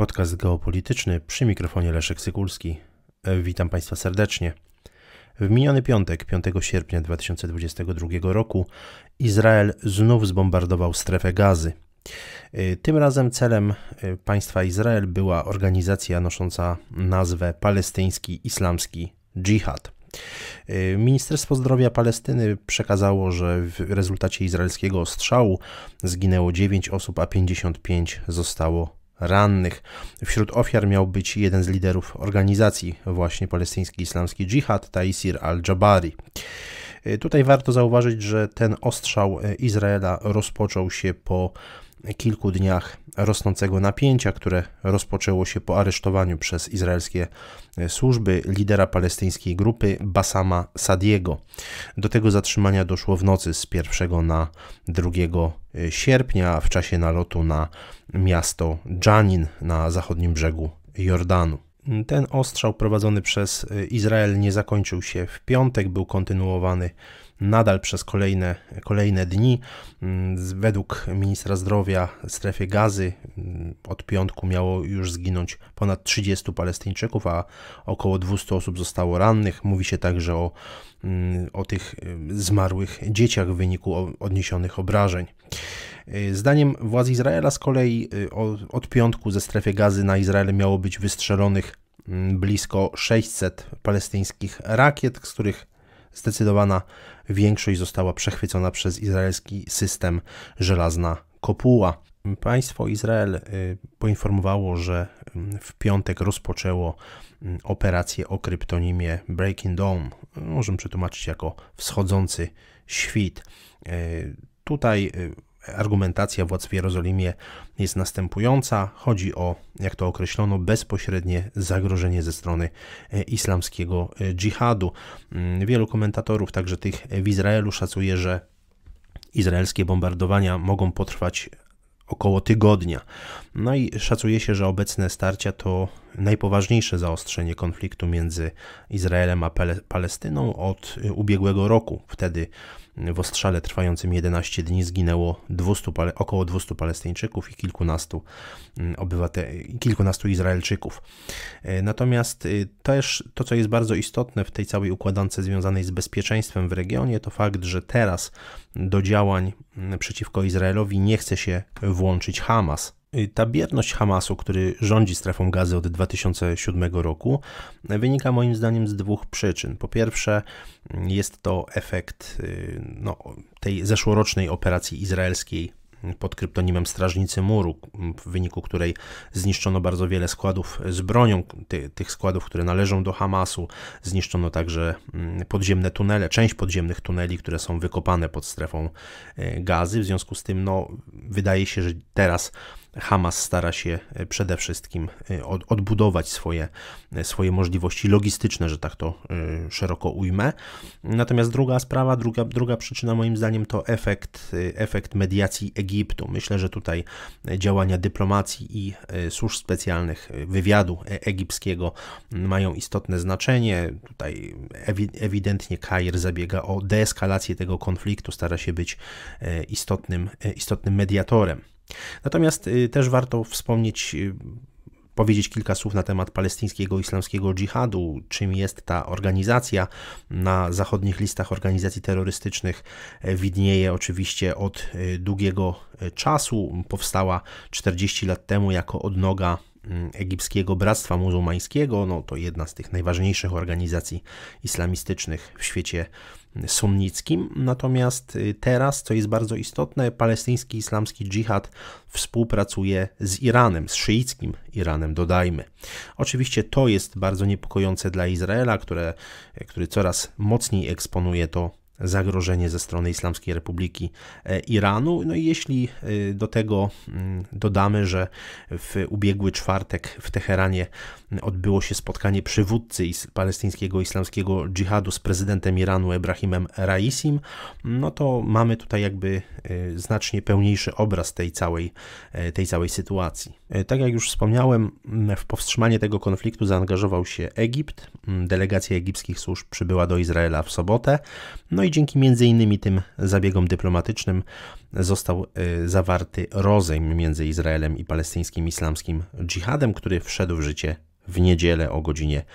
Podcast geopolityczny przy mikrofonie Leszek Sykulski. Witam Państwa serdecznie. W miniony piątek, 5 sierpnia 2022 roku, Izrael znów zbombardował strefę Gazy. Tym razem celem państwa Izrael była organizacja nosząca nazwę Palestyński Islamski Dżihad. Ministerstwo Zdrowia Palestyny przekazało, że w rezultacie izraelskiego ostrzału zginęło 9 osób, a 55 zostało rannych. Wśród ofiar miał być jeden z liderów organizacji, właśnie Palestyński Islamski Dżihad, Taisir al-Jabari. Tutaj warto zauważyć, że ten ostrzał Izraela rozpoczął się po kilku dniach rosnącego napięcia, które rozpoczęło się po aresztowaniu przez izraelskie służby lidera palestyńskiej grupy Bassama Sadiego. Do tego zatrzymania doszło w nocy z 1 na 2 sierpnia w czasie nalotu na miasto Dżanin na zachodnim brzegu Jordanu. Ten ostrzał prowadzony przez Izrael nie zakończył się w piątek, był kontynuowany nadal przez kolejne dni. Według ministra zdrowia w strefie Gazy od piątku miało już zginąć ponad 30 Palestyńczyków, a około 200 osób zostało rannych. Mówi się także o tych zmarłych dzieciach w wyniku odniesionych obrażeń. Zdaniem władz Izraela z kolei od piątku ze strefy Gazy na Izrael miało być wystrzelonych blisko 600 palestyńskich rakiet, z których zdecydowana większość została przechwycona przez izraelski system Żelazna Kopuła. Państwo Izrael poinformowało, że w piątek rozpoczęło operację o kryptonimie Breaking Dawn. Możemy przetłumaczyć jako wschodzący świt. Tutaj argumentacja władz w Jerozolimie jest następująca. Chodzi o, jak to określono, bezpośrednie zagrożenie ze strony islamskiego dżihadu. Wielu komentatorów, także tych w Izraelu, szacuje, że izraelskie bombardowania mogą potrwać około tygodnia. No i szacuje się, że obecne starcia to najpoważniejsze zaostrzenie konfliktu między Izraelem a Palestyną od ubiegłego roku. Wtedy w ostrzale trwającym 11 dni zginęło około 200 Palestyńczyków i kilkunastu Izraelczyków. Natomiast też to, co jest bardzo istotne w tej całej układance związanej z bezpieczeństwem w regionie, to fakt, że teraz do działań przeciwko Izraelowi nie chce się włączyć Hamas. Ta bierność Hamasu, który rządzi strefą Gazy od 2007 roku, wynika moim zdaniem z dwóch przyczyn. Po pierwsze, jest to efekt tej zeszłorocznej operacji izraelskiej pod kryptonimem Strażnicy Muru, w wyniku której zniszczono bardzo wiele składów z bronią, tych składów, które należą do Hamasu. Zniszczono także podziemne tunele, część podziemnych tuneli, które są wykopane pod strefą Gazy. W związku z tym wydaje się, że teraz Hamas stara się przede wszystkim odbudować swoje możliwości logistyczne, że tak to szeroko ujmę. Natomiast druga sprawa, druga przyczyna moim zdaniem to efekt mediacji Egiptu. Myślę, że tutaj działania dyplomacji i służb specjalnych, wywiadu egipskiego mają istotne znaczenie. Tutaj ewidentnie Kair zabiega o deeskalację tego konfliktu, stara się być istotnym mediatorem. Natomiast też warto powiedzieć kilka słów na temat Palestyńskiego Islamskiego Dżihadu, czym jest ta organizacja. Na zachodnich listach organizacji terrorystycznych widnieje oczywiście od długiego czasu. Powstała 40 lat temu jako odnoga Egipskiego Bractwa Muzułmańskiego. To jedna z tych najważniejszych organizacji islamistycznych w świecie sunnickim. Natomiast teraz, co jest bardzo istotne, Palestyński Islamski Dżihad współpracuje z Iranem, z szyickim Iranem, dodajmy. Oczywiście to jest bardzo niepokojące dla Izraela, który coraz mocniej eksponuje to zagrożenie ze strony Islamskiej Republiki Iranu. No i jeśli do tego dodamy, że w ubiegły czwartek w Teheranie odbyło się spotkanie przywódcy Palestyńskiego Islamskiego Dżihadu z prezydentem Iranu Ebrahimem Raisim, to mamy tutaj jakby znacznie pełniejszy obraz tej całej sytuacji. Tak jak już wspomniałem, w powstrzymanie tego konfliktu zaangażował się Egipt. Delegacja egipskich służb przybyła do Izraela w sobotę. No i dzięki między innymi tym zabiegom dyplomatycznym został zawarty rozejm między Izraelem i palestyńskim islamskim dżihadem, który wszedł w życie w niedzielę o godzinie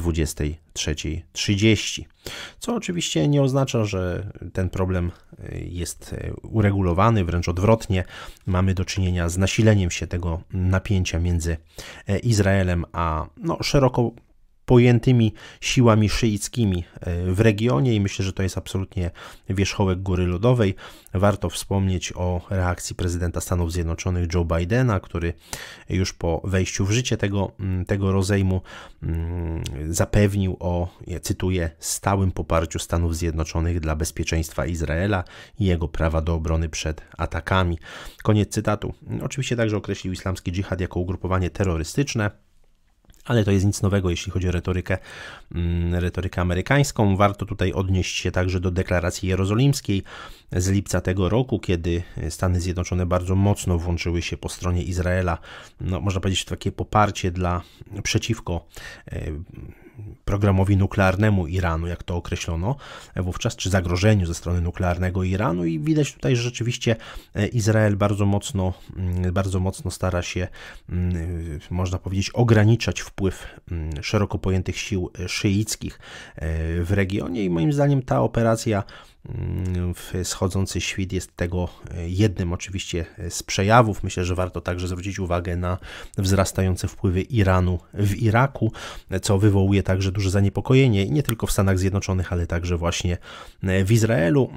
23:30. Co oczywiście nie oznacza, że ten problem jest uregulowany, wręcz odwrotnie. Mamy do czynienia z nasileniem się tego napięcia między Izraelem a szeroko pojętymi siłami szyickimi w regionie i myślę, że to jest absolutnie wierzchołek góry lodowej. Warto wspomnieć o reakcji prezydenta Stanów Zjednoczonych Joe Bidena, który już po wejściu w życie tego rozejmu zapewnił o, ja cytuję, stałym poparciu Stanów Zjednoczonych dla bezpieczeństwa Izraela i jego prawa do obrony przed atakami. Koniec cytatu. Oczywiście także określił islamski dżihad jako ugrupowanie terrorystyczne, ale to jest nic nowego, jeśli chodzi o retorykę amerykańską. Warto tutaj odnieść się także do deklaracji jerozolimskiej z lipca tego roku, kiedy Stany Zjednoczone bardzo mocno włączyły się po stronie Izraela, można powiedzieć takie poparcie przeciwko programowi nuklearnemu Iranu, jak to określono wówczas, czy zagrożeniu ze strony nuklearnego Iranu i widać tutaj, że rzeczywiście Izrael bardzo mocno stara się, można powiedzieć, ograniczać wpływ szeroko pojętych sił szyickich w regionie i moim zdaniem ta operacja wschodzący świt jest tego jednym oczywiście z przejawów. Myślę, że warto także zwrócić uwagę na wzrastające wpływy Iranu w Iraku, co wywołuje także duże zaniepokojenie nie tylko w Stanach Zjednoczonych, ale także właśnie w Izraelu.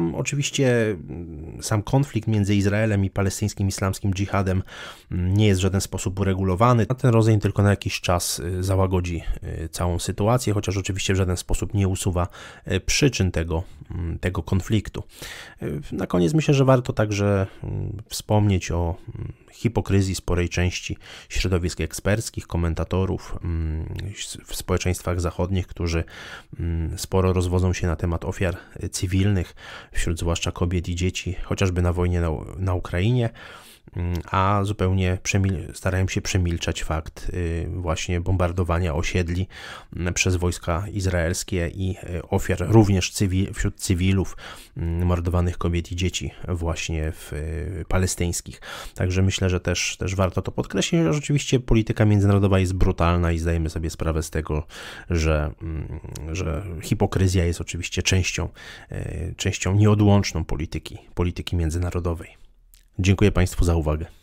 Sam konflikt między Izraelem i palestyńskim islamskim dżihadem nie jest w żaden sposób uregulowany, a ten rozejm tylko na jakiś czas załagodzi całą sytuację, chociaż oczywiście w żaden sposób nie usuwa przyczyn tego konfliktu. Na koniec myślę, że warto także wspomnieć o hipokryzji sporej części środowisk eksperckich, komentatorów w społeczeństwach zachodnich, którzy sporo rozwodzą się na temat ofiar cywilnych, wśród zwłaszcza kobiet i dzieci, chociażby na wojnie na Ukrainie, a zupełnie starają się przemilczać fakt właśnie bombardowania osiedli przez wojska izraelskie i ofiar również wśród cywilów, mordowanych kobiet i dzieci właśnie palestyńskich. Także myślę, że też warto to podkreślić, że rzeczywiście polityka międzynarodowa jest brutalna i zdajemy sobie sprawę z tego, że hipokryzja jest oczywiście częścią nieodłączną polityki międzynarodowej. Dziękuję Państwu za uwagę.